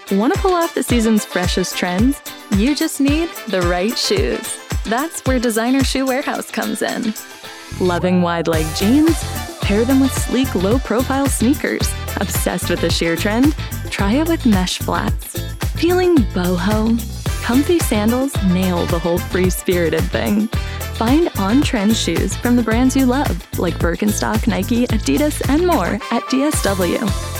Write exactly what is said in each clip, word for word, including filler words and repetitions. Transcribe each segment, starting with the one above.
Want to pull off the season's freshest trends? You just need the right shoes. That's where Designer Shoe Warehouse comes in. Loving wide-leg jeans? Pair them with sleek, low-profile sneakers. Obsessed with the sheer trend? Try it with mesh flats. Feeling boho? Comfy sandals nail the whole free-spirited thing. Find on-trend shoes from the brands you love, like Birkenstock, Nike, Adidas, and more at D S W.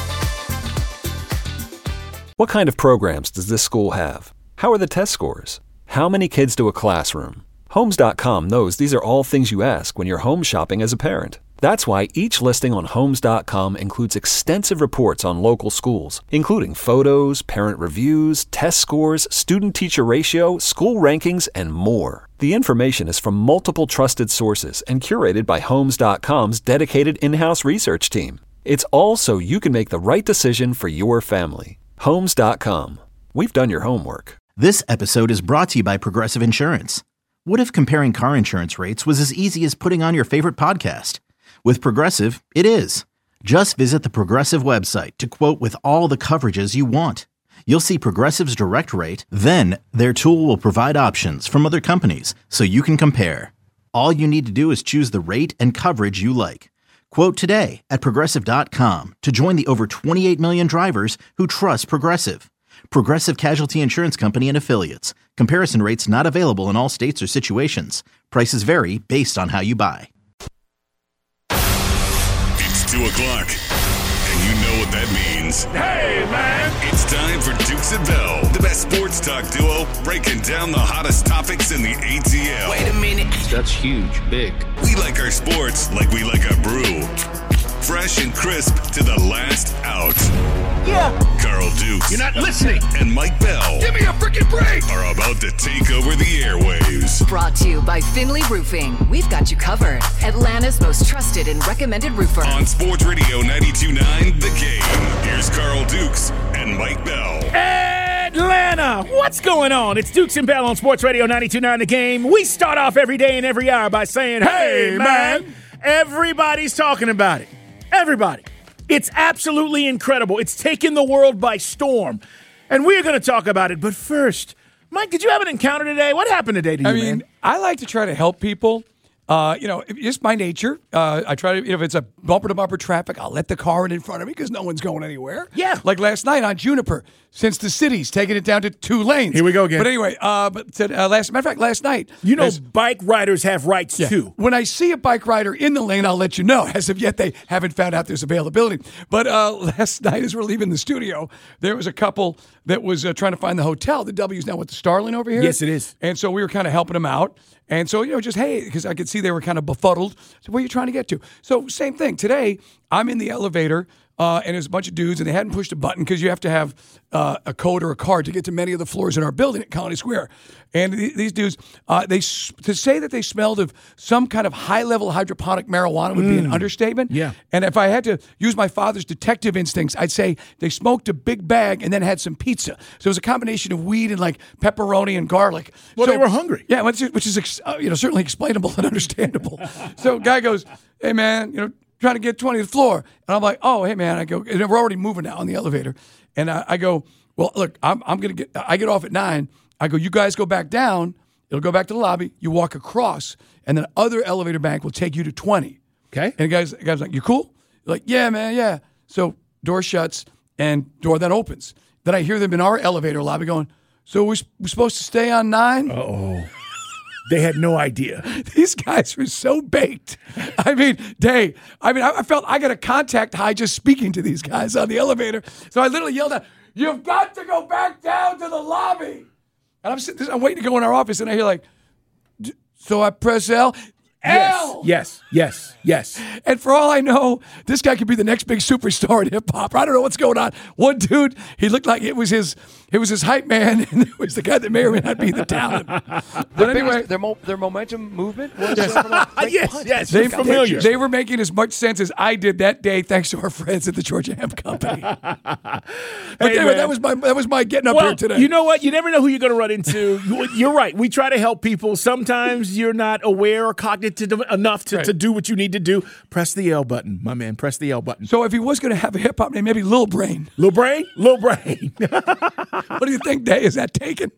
What kind of programs does this school have? How are the test scores? How many kids do a classroom? Homes dot com knows these are all things you ask when you're home shopping as a parent. That's why each listing on Homes dot com includes extensive reports on local schools, including photos, parent reviews, test scores, student-teacher ratio, school rankings, and more. The information is from multiple trusted sources and curated by Homes dot com's dedicated in-house research team. It's all so you can make the right decision for your family. Homes dot com. We've done your homework. This episode is brought to you by Progressive Insurance. What if comparing car insurance rates was as easy as putting on your favorite podcast? With Progressive, it is. Just visit the Progressive website to quote with all the coverages you want. You'll see Progressive's direct rate, then their tool will provide options from other companies so you can compare. All you need to do is choose the rate and coverage you like. Quote today at Progressive dot com to join the over twenty-eight million drivers who trust Progressive. Progressive Casualty Insurance Company and Affiliates. Comparison rates not available in all states or situations. Prices vary based on how you buy. It's two o'clock, and you know what that means. Hey, man! It's time for Dukes and Bell, the best sports talk duo breaking down the hottest topics in the A T L. Wait a minute. That's huge, big. We like our sports like we like our brew. Fresh and crisp to the last out. Yeah. Carl Dukes. You're not listening. And Mike Bell. Give me a freaking break. Are about to take over the airwaves. Brought to you by Finley Roofing. We've got you covered. Atlanta's most trusted and recommended roofer. On Sports Radio ninety-two point nine, The Game. Here's Carl Dukes and Mike Bell. Atlanta, what's going on? It's Dukes and Bell on Sports Radio ninety-two point nine, The Game. We start off every day and every hour by saying, hey, man, everybody's talking about it. Everybody. It's absolutely incredible. It's taken the world by storm. And we're going to talk about it. But first, Mike, did you have an encounter today? What happened today to you, I mean, man? I like to try to help people. Uh, you know, just my nature. Uh, I try to, you know, if it's a bumper-to-bumper traffic, I'll let the car in in front of me because no one's going anywhere. Yeah. Like last night on Juniper, since the city's taking it down to two lanes. Here we go again. But anyway, uh, but uh, last matter of fact, last night. You know, as, bike riders have rights, yeah, too. When I see a bike rider in the lane, I'll let you know. As of yet, they haven't found out there's availability. But uh, last night, as we're leaving the studio, there was a couple that was uh, trying to find the hotel. The W's now with the Starling over here. Yes, it is. And so we were kind of helping them out. And so, you know, just, hey, because I could see they were kind of befuddled. So where are you trying to get to? So same thing. Today, I'm in the elevator, uh, and there's a bunch of dudes, and they hadn't pushed a button because you have to have uh, a code or a card to get to many of the floors in our building at Colony Square. And th- these dudes, uh, they to say that they smelled of some kind of high-level hydroponic marijuana would mm. be an understatement. Yeah. And if I had to use my father's detective instincts, I'd say they smoked a big bag and then had some pizza. So it was a combination of weed and like pepperoni and garlic. Well, so, they were hungry. Yeah, which is, which is ex- uh, you know certainly explainable and understandable. So guy goes, hey, man, you know, trying to get twentieth floor. And I'm like, oh, hey, man. I go, and we're already moving now on the elevator. And I, I go, well, look, I'm, I'm going to get, I get off at nine. I go, you guys go back down. It'll go back to the lobby. You walk across, and then other elevator bank will take you to twenty. Okay. And the guy's, the guy's like, you cool? You're like, yeah, man, yeah. So door shuts, and door then opens. Then I hear them in our elevator lobby going, so we're, we're supposed to stay on nine? Uh-oh. They had no idea. These guys were so baked. I mean, Day, I mean, I, I felt I got a contact high just speaking to these guys on the elevator. So I literally yelled out, you've got to go back down to the lobby. And I'm sitting, I'm waiting to go in our office, and I hear like, so I press L. L! Yes, yes, yes, yes. And for all I know, this guy could be the next big superstar in hip hop. I don't know what's going on. One dude, he looked like it was his, it was his hype man, and it was the guy that may or may not be the talent. But anyway, their mo- their momentum movement was yes, uh, like yes, punch. yes. They, familiar. They, they were making as much sense as I did that day, thanks to our friends at the Georgia Hemp Company. But hey, anyway, man. that was my that was my getting up well, here today. You know what? You never know who you're going to run into. You're right. We try to help people. Sometimes you're not aware or cognizant excited to, enough to, Right. to do what you need to do, press the L button, my man. Press the L button. So if he was going to have a hip hop name, maybe Lil Brain. Lil Brain? Lil Brain. What do you think, Day? Is that taken?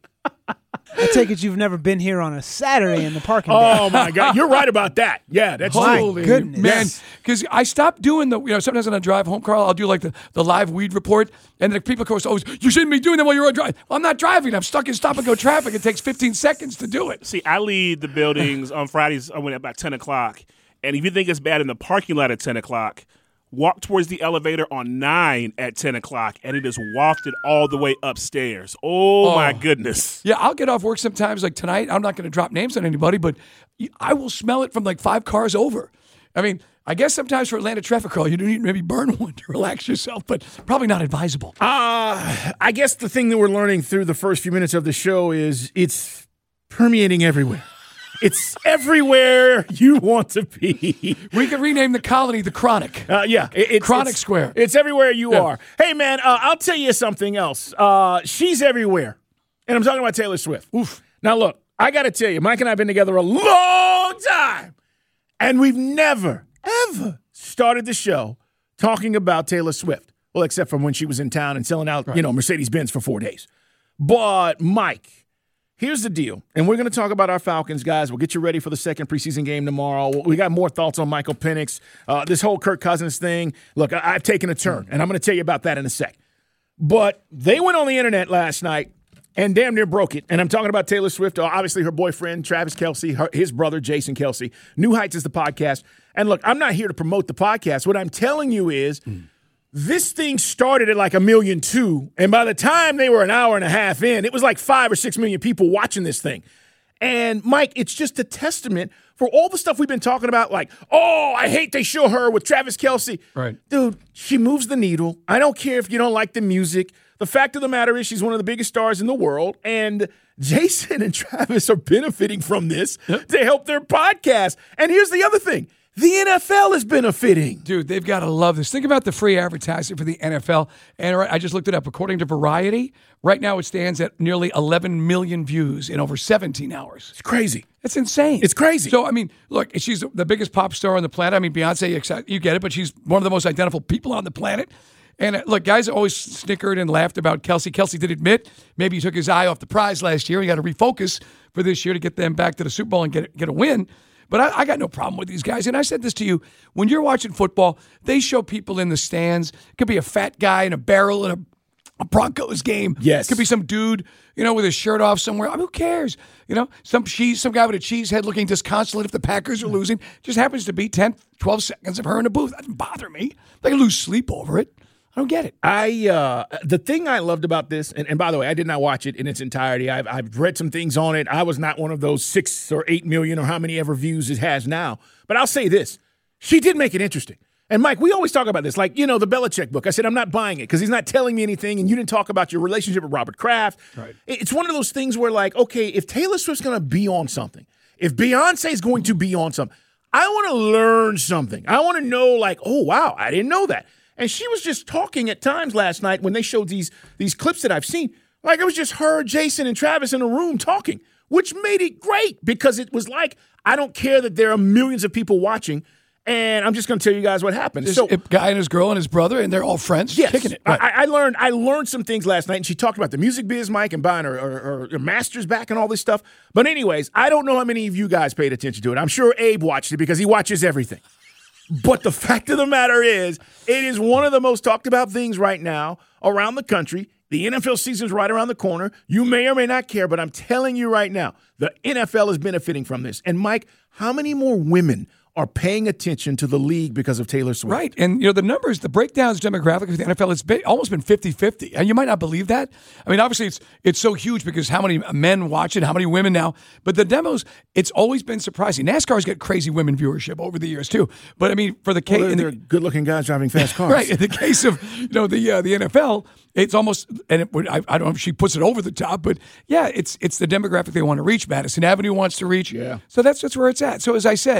I take it you've never been here on a Saturday in the parking lot. Oh, my God. You're right about that. Yeah, that's My true. Holy goodness. man, because I stopped doing the, you know, sometimes when I drive home, Carl, I'll do like the, the live weed report, and the people, of course, always, you shouldn't be doing that while you're on drive. Well, I'm not driving. I'm stuck in stop-and-go traffic. It takes fifteen seconds to do it. See, I leave the buildings on Fridays uh, when about ten o'clock, and if you think it's bad in the parking lot at ten o'clock, walk towards the elevator on nine at ten o'clock, and it is wafted all the way upstairs. Oh, Oh. my goodness. Yeah, I'll get off work sometimes, like tonight. I'm not going to drop names on anybody, but I will smell it from like five cars over. I mean, I guess sometimes for Atlanta traffic, Carl, you do need to maybe burn one to relax yourself, but probably not advisable. Uh, I guess the thing that we're learning through the first few minutes of the show is it's permeating everywhere. It's everywhere you want to be. We could rename the colony the Chronic. Uh, yeah. It, it's, Chronic it's, Square. It's everywhere you Yeah. are. Hey, man, uh, I'll tell you something else. Uh, she's everywhere. And I'm talking about Taylor Swift. Oof. Now, look, I got to tell you, Mike and I have been together a long time. And we've never, ever started the show talking about Taylor Swift. Well, except for when she was in town and selling out, Right. you know, Mercedes-Benz for four days. But, Mike, here's the deal, and we're going to talk about our Falcons, guys. We'll get you ready for the second preseason game tomorrow. We got more thoughts on Michael Penix, uh, this whole Kirk Cousins thing. Look, I- I've taken a turn, and I'm going to tell you about that in a sec. But they went on the internet last night and damn near broke it. And I'm talking about Taylor Swift, uh, obviously her boyfriend, Travis Kelce, her, his brother, Jason Kelce. New Heights is the podcast. And look, I'm not here to promote the podcast. What I'm telling you is mm. this thing started at like a million two, and by the time they were an hour and a half in, it was like five or six million people watching this thing. And, Mike, it's just a testament for all the stuff we've been talking about, like, oh, I hate they show her with Travis Kelce. Right. Dude, she moves the needle. I don't care if you don't like the music. The fact of the matter is she's one of the biggest stars in the world, and Jason and Travis are benefiting from this yep. to help their podcast. And here's the other thing. The N F L is benefiting. Dude, they've got to love this. Think about the free advertising for the N F L. And I just looked it up. According to Variety, right now it stands at nearly eleven million views in over seventeen hours. It's crazy. It's insane. It's crazy. So, I mean, look, she's the biggest pop star on the planet. I mean, Beyonce, you get it, but she's one of the most identifiable people on the planet. And uh, look, guys always snickered and laughed about Kelce. Kelce did admit maybe he took his eye off the prize last year. He got to refocus for this year to get them back to the Super Bowl and get, get a win. But I, I got no problem with these guys. And I said this to you. When you're watching football, they show people in the stands. It could be a fat guy in a barrel in a, a Broncos game. Yes. It could be some dude, you know, with his shirt off somewhere. I mean, who cares? You know, some cheese, some guy with a cheese head looking disconsolate if the Packers are losing. Just happens to be ten, twelve seconds of her in a booth. That doesn't bother me. They can lose sleep over it. I don't get it. I uh, the thing I loved about this, and, and by the way, I did not watch it in its entirety. I've, I've read some things on it. I was not one of those six or eight million or how many ever views it has now. But I'll say this. She did make it interesting. And, Mike, we always talk about this. Like, you know, the Belichick book. I said, I'm not buying it because he's not telling me anything, and you didn't talk about your relationship with Robert Kraft. Right. It's one of those things where, like, okay, if Taylor Swift's going to be on something, if Beyonce's going to be on something, I want to learn something. I want to know, like, oh, wow, I didn't know that. And she was just talking at times last night when they showed these these clips that I've seen. Like it was just her, Jason, and Travis in a room talking, which made it great because it was like, I don't care that there are millions of people watching, and I'm just going to tell you guys what happened. This so, a guy and his girl and his brother, and they're all friends, yes, kicking it. Right. I, I learned I learned some things last night, and she talked about the music biz, Mike, and buying her, her, her, her master's back and all this stuff. But anyways, I don't know how many of you guys paid attention to it. I'm sure Abe watched it because he watches everything. But the fact of the matter is, it is one of the most talked about things right now around the country. The N F L season's right around the corner. You may or may not care, but I'm telling you right now, the N F L is benefiting from this. And, Mike, how many more women are paying attention to the league because of Taylor Swift? Right. And, you know, the numbers, the breakdowns demographic of the N F L, it's been, almost been fifty-fifty. And you might not believe that. I mean, obviously, it's it's so huge because how many men watch it, how many women now. But the demos, it's always been surprising. NASCAR's got crazy women viewership over the years, too. But, I mean, for the case... Well, they're, they're good-looking guys driving fast cars. Right. In the case of, you know, the uh, the N F L, it's almost, and it, I, I don't know if she puts it over the top, but, yeah, it's it's the demographic they want to reach. Madison Avenue wants to reach. Yeah. So that's, that's where it's at. So, as I said...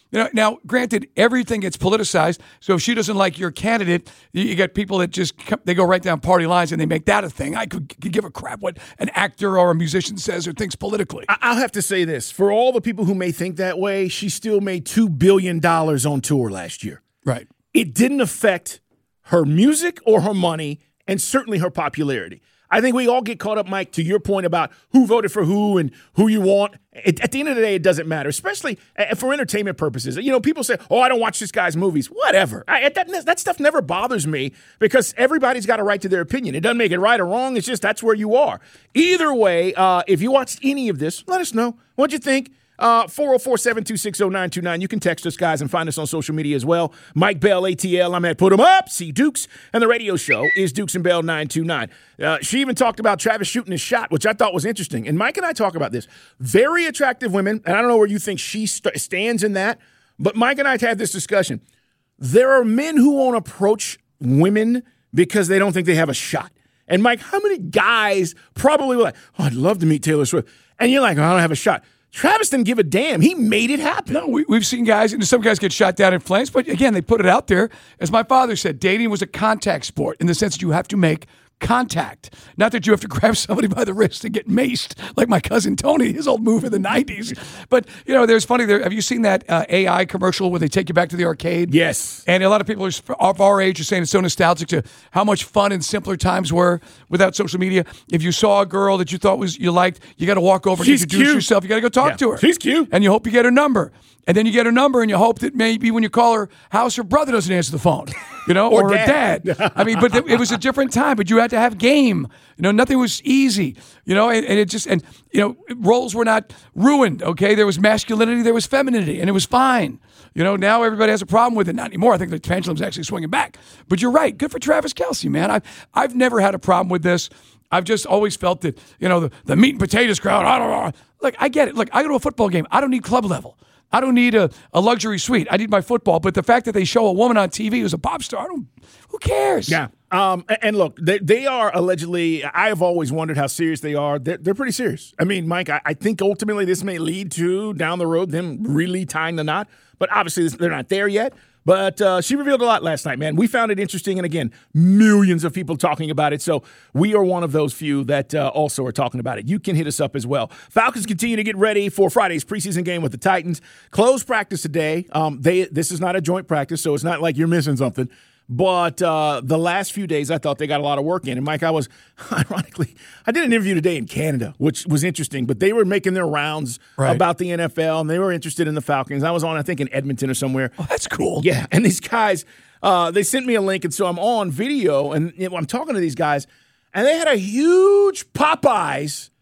You know, now, granted, everything gets politicized. So if she doesn't like your candidate, you, you get people that just come, they go right down party lines and they make that a thing. I could, could give a crap what an actor or a musician says or thinks politically. I'll have to say this. For all the people who may think that way, she still made two billion dollars on tour last year. Right. It didn't affect her music or her money, and certainly her popularity. I think we all get caught up, Mike, to your point about who voted for who and who you want. It, at the end of the day, it doesn't matter, especially for entertainment purposes. You know, people say, oh, I don't watch this guy's movies. Whatever. I, that, that stuff never bothers me because everybody's got a right to their opinion. It doesn't make it right or wrong. It's just that's where you are. Either way, uh, if you watched any of this, let us know. What'd you think? Uh, four oh four, seven two six, oh nine two nine. You can text us, guys, and find us on social media as well. Mike Bell, A T L. I'm at Put 'em Up, C Dukes. And the radio show is Dukes and Bell nine two nine. Uh, she even talked about Travis shooting his shot, which I thought was interesting. And Mike and I talk about this. Very attractive women, and I don't know where you think she st- stands in that, but Mike and I had this discussion. There are men who won't approach women because they don't think they have a shot. And, Mike, how many guys probably were like, oh, I'd love to meet Taylor Swift. And you're like, oh, I don't have a shot. Travis didn't give a damn. He made it happen. No, we, we've seen guys, and some guys get shot down in flames, but again, they put it out there. As my father said, dating was a contact sport in the sense that you have to make contact. Not that you have to grab somebody by the wrist and get maced like my cousin Tony, his old move in the nineties. But, you know, there's funny, there. Have you seen that uh, A I commercial where they take you back to the arcade? Yes. And a lot of people are, of our age are saying it's so nostalgic to how much fun and simpler times were without social media. If you saw a girl that you thought was you liked, you got to walk over She's and introduce cute. yourself. You got to go talk Yeah. to her. She's cute. And you hope you get her number. And then you get her number, and you hope that maybe when you call her house, her brother doesn't answer the phone, you know, Or or, dad. her dad. I mean, but it was a different time. But you had to have game. You know, nothing was easy. You know, and, and it just and you know, roles were not ruined. Okay, there was masculinity, there was femininity, and it was fine. You know, now everybody has a problem with it. Not anymore. I think the pendulum's actually swinging back. But you're right. Good for Travis Kelce, man. I've I've never had a problem with this. I've just always felt that, you know, the, the meat and potatoes crowd, I don't know. Look, I get it. Look, I go to a football game. I don't need club level. I don't need a, a luxury suite. I need my football. But the fact that they show a woman on T V who's a pop star, I don't, who cares? Yeah. Um, and look, they, they are allegedly, I have always wondered how serious they are. They're, they're pretty serious. I mean, Mike, I, I think ultimately this may lead to, down the road, them really tying the knot. But obviously they're not there yet. But uh, she revealed a lot last night, man. We found it interesting. And again, millions of people talking about it. So we are one of those few that uh, also are talking about it. You can hit us up as well. Falcons continue to get ready for Friday's preseason game with the Titans. Closed practice today. Um, they This is not a joint practice, so it's not like you're missing something. But uh, the last few days, I thought they got a lot of work in. And, Mike, I was, ironically, I did an interview today in Canada, which was interesting. But they were making their rounds right. about the N F L, and they were interested in the Falcons. I was on, I think, in Edmonton or somewhere. Oh, that's cool. Yeah, and these guys, uh, they sent me a link, and so I'm on video, and you know, I'm talking to these guys, and they had a huge Popeyes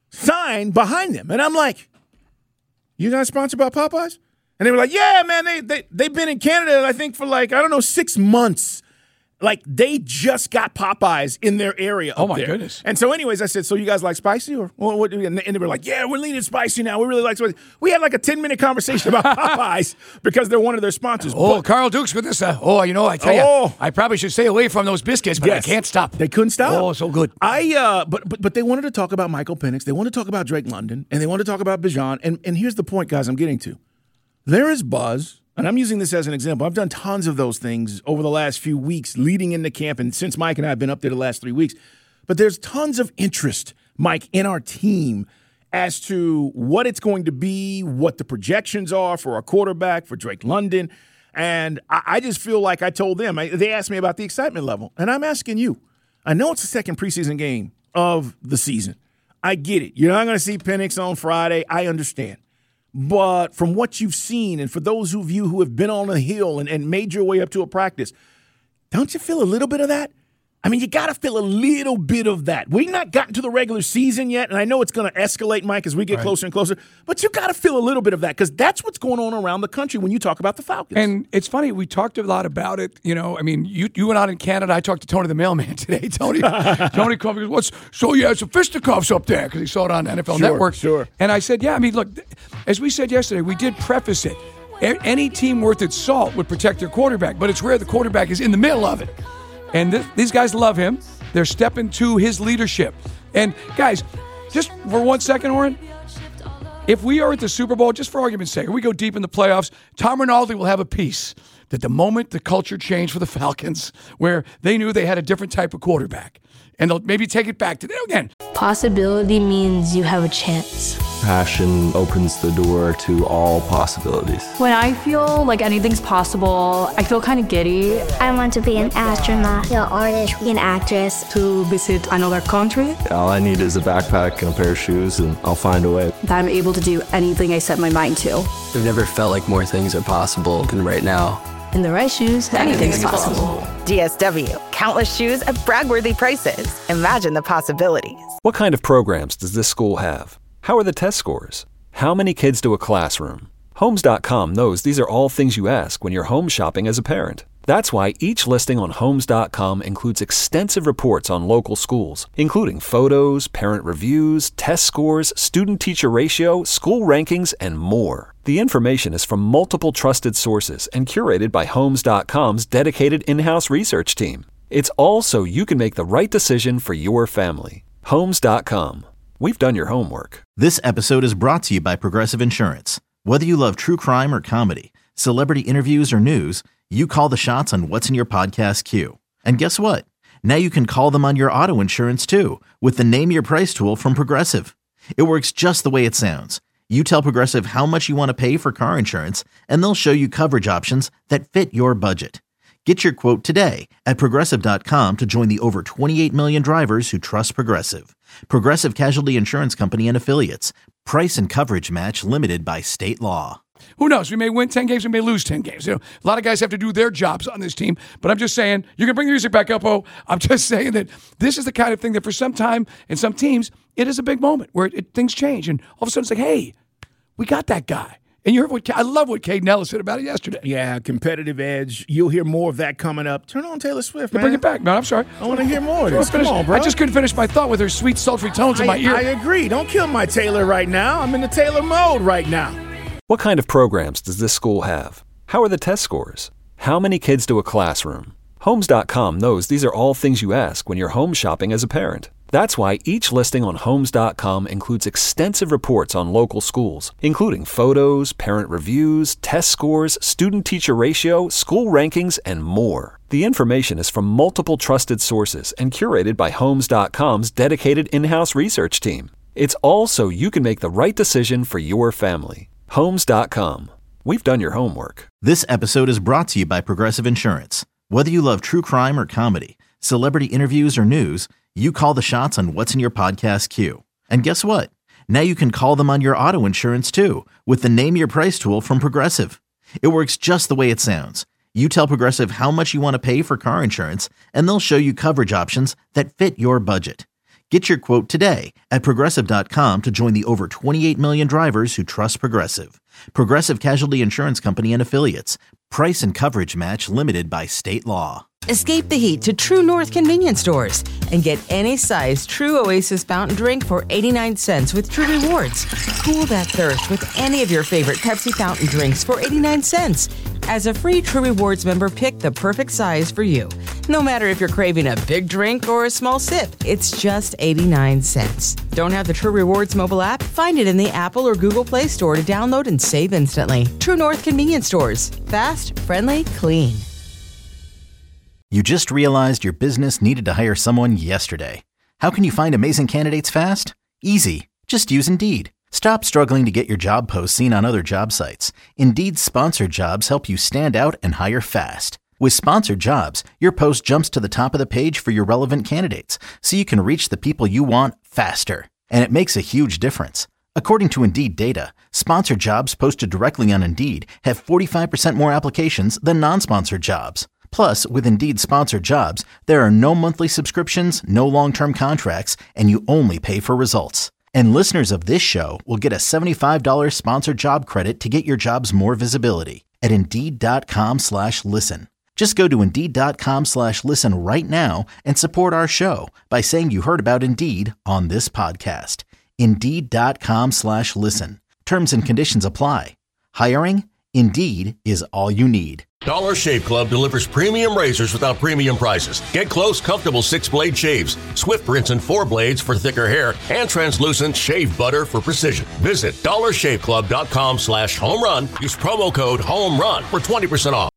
sign behind them. And I'm like, you guys sponsored by Popeyes? And they were like, yeah, man, they, they, they've been in Canada, I think, for like, I don't know, six months. Like, they just got Popeyes in their area up Oh, my there. goodness. And so anyways, I said, so you guys like spicy? or what, what, And they were like, yeah, we're leaning spicy now. We really like spicy. We had like a ten-minute conversation about Popeyes because they're one of their sponsors. Oh, But- Carl Dukes with this. Uh, oh, you know, I tell Oh. you, I probably should stay away from those biscuits, but Yes. I can't stop. They couldn't stop. Oh, so good. I uh, but but but they wanted to talk about Michael Penix. They wanted to talk about Drake London, and they wanted to talk about Bijan. And and here's the point, guys. I'm getting to. There is buzz, and I'm using this as an example. I've done tons of those things over the last few weeks, leading into camp, and since Mike and I have been up there the last three weeks. But there's tons of interest, Mike, in our team as to what it's going to be, what the projections are for our quarterback, for Drake London. And I, I just feel like I told them, I, they asked me about the excitement level. And I'm asking you, I know it's the second preseason game of the season. I get it. You're not going to see Penix on Friday. I understand. But from what you've seen, and for those of you who have been on the hill and, and made your way up to a practice, don't you feel a little bit of that? I mean, you got to feel a little bit of that. We've not gotten to the regular season yet, and I know it's going to escalate, Mike, as we get right. closer and closer. But you got to feel a little bit of that because that's what's going on around the country when you talk about the Falcons. And it's funny, we talked a lot about it. You know, I mean, you you went out in Canada. I talked to Tony the mailman today. Tony, Tony called me. What's so? Yeah, some fisticuffs up there because he saw it on N F L Sure, Network. sure. And I said, yeah. I mean, look, as we said yesterday, we did preface it. A- Any team worth its salt would protect their quarterback, but it's rare the quarterback is in the middle of it. And th- these guys love him. They're stepping to his leadership. And guys, just for one second, Oren, If we are at the Super Bowl, just for argument's sake, if we go deep in the playoffs, Tom Rinaldi will have a piece that the moment the culture changed for the Falcons, where they knew they had a different type of quarterback, and they'll maybe take it back to them again. Possibility means you have a chance. Passion opens the door to all possibilities. When I feel like anything's possible, I feel kind of giddy. I want to be an astronaut, an artist, an actress. To visit another country. All I need is a backpack and a pair of shoes, and I'll find a way. That I'm able to do anything I set my mind to. I've never felt like more things are possible than right now. In the right shoes, anything's, anything's possible. possible. D S W. Countless shoes at brag-worthy prices. Imagine the possibilities. What kind of programs does this school have? How are the test scores? How many kids do a classroom? Homes dot com knows these are all things you ask when you're home shopping as a parent. That's why each listing on Homes dot com includes extensive reports on local schools, including photos, parent reviews, test scores, student-teacher ratio, school rankings, and more. The information is from multiple trusted sources and curated by Homes dot com's dedicated in-house research team. It's all so you can make the right decision for your family. Homes dot com. We've done your homework. This episode is brought to you by Progressive Insurance. Whether you love true crime or comedy, celebrity interviews or news, you call the shots on what's in your podcast queue. And guess what? Now you can call them on your auto insurance too with the Name Your Price tool from Progressive. It works just the way it sounds. You tell Progressive how much you want to pay for car insurance, and they'll show you coverage options that fit your budget. Get your quote today at Progressive dot com to join the over twenty-eight million drivers who trust Progressive. Progressive Casualty Insurance Company and Affiliates. Price and coverage match limited by state law. Who knows? We may win ten games, we may lose ten games. You know, a lot of guys have to do their jobs on this team, but I'm just saying, you can bring the music back up, oh. I'm just saying that this is the kind of thing that for some time and some teams, it is a big moment where it, it, things change, and all of a sudden it's like, hey, we got that guy. And you heard what I love what Caden Ellis said about it yesterday. Yeah, competitive edge. You'll hear more of that coming up. Turn on Taylor Swift, man. Bring it back, man. I'm sorry. I want to hear more of this. Come finish, on, bro. I just couldn't finish my thought with her sweet, sultry tones I, in my ear. I agree. Don't kill my Taylor right now. I'm in the Taylor mode right now. What kind of programs does this school have? How are the test scores? How many kids do a classroom? Homes dot com knows these are all things you ask when you're home shopping as a parent. That's why each listing on Homes dot com includes extensive reports on local schools, including photos, parent reviews, test scores, student-teacher ratio, school rankings, and more. The information is from multiple trusted sources and curated by Homes dot com's dedicated in-house research team. It's all so you can make the right decision for your family. Homes dot com. We've done your homework. This episode is brought to you by Progressive Insurance. Whether you love true crime or comedy, celebrity interviews or news, you call the shots on what's in your podcast queue. And guess what? Now you can call them on your auto insurance too with the Name Your Price tool from Progressive. It works just the way it sounds. You tell Progressive how much you want to pay for car insurance, and they'll show you coverage options that fit your budget. Get your quote today at Progressive dot com to join the over twenty-eight million drivers who trust Progressive. Progressive Casualty Insurance Company and Affiliates. Price and coverage match limited by state law. Escape the heat to True North convenience stores and get any size True Oasis fountain drink for eighty-nine cents with True Rewards. Cool that thirst with any of your favorite Pepsi fountain drinks for eighty-nine cents. As a free True Rewards member, pick the perfect size for you. No matter if you're craving a big drink or a small sip, it's just eighty-nine cents. Don't have the True Rewards mobile app? Find it in the Apple or Google Play Store to download and save instantly. True North convenience stores. Fast, friendly, clean. You just realized your business needed to hire someone yesterday. How can you find amazing candidates fast? Easy. Just use Indeed. Stop struggling to get your job posts seen on other job sites. Indeed's sponsored jobs help you stand out and hire fast. With sponsored jobs, your post jumps to the top of the page for your relevant candidates, so you can reach the people you want faster. And it makes a huge difference. According to Indeed data, sponsored jobs posted directly on Indeed have forty-five percent more applications than non-sponsored jobs. Plus, with Indeed sponsored jobs, there are no monthly subscriptions, no long-term contracts, and you only pay for results. And listeners of this show will get a seventy-five dollars sponsored job credit to get your jobs more visibility at Indeed.com slash listen. Just go to Indeed.com slash listen right now and support our show by saying you heard about Indeed on this podcast. Indeed.com slash listen. Terms and conditions apply. Hiring? Indeed is all you need. Dollar Shave Club delivers premium razors without premium prices. Get close, comfortable six-blade shaves, swift rinse and four blades for thicker hair, and translucent shave butter for precision. Visit dollar shave club dot com slash home run. Use promo code HOME RUN for twenty percent off.